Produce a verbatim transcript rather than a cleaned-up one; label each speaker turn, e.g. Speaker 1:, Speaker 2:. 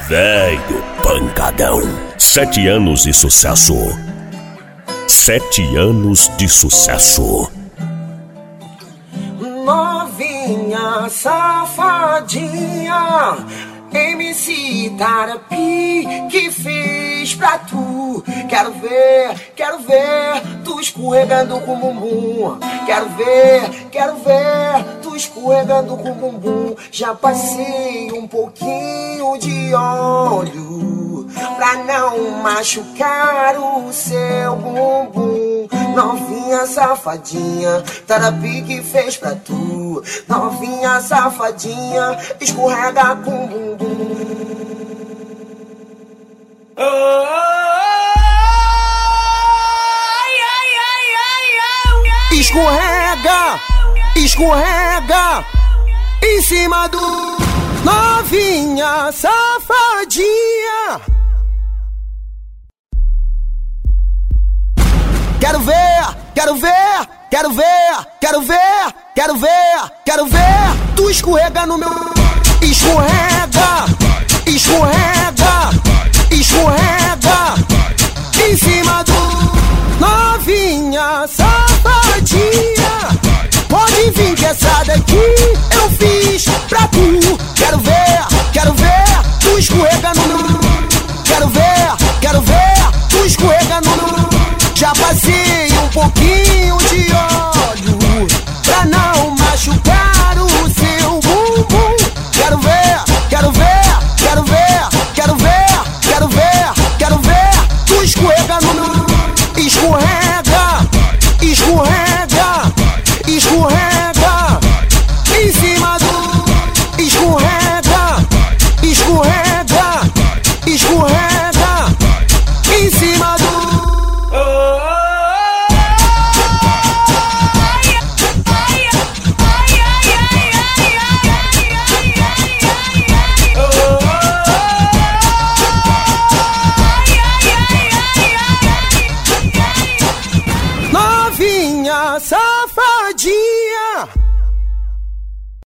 Speaker 1: Velho pancadão. Sete anos de sucesso. Sete anos de sucesso.
Speaker 2: Novinha safadinha, M C Tarapi que fez pra tu. Quero ver, quero ver tu escorregando com o bumbum. Quero ver, quero ver tu escorregando com o bumbum. Já passei um pouquinho de óleo pra não machucar o seu bumbum. Novinha safadinha, Tarapi que fez pra tu. Novinha safadinha, escorrega com o bumbum. Oh, oh, ai, ai, ai, ai, ai. Escorrega, escorrega em cima do novinha safadinha. Quero ver, quero ver, quero ver, quero ver, quero ver, quero ver tu escorrega no meu. Escorrega, escorrega, escorrega em cima do novinha safadinha. Pode vir que essa daqui eu fiz pra tu. Quero ver, quero ver tu escorrega no meu. Quero ver, quero ver tu escorrega no meu. Já passei um pouquinho de óleo pra não machucar o seu bumbum. Quero ver, quero ver, quero ver, quero ver, quero ver, quero ver tu escorrega no meu. Escorrega, escorrega, escorrega em cima do. Escorrega, escorrega, escorrega em cima do. Novinha safadinha.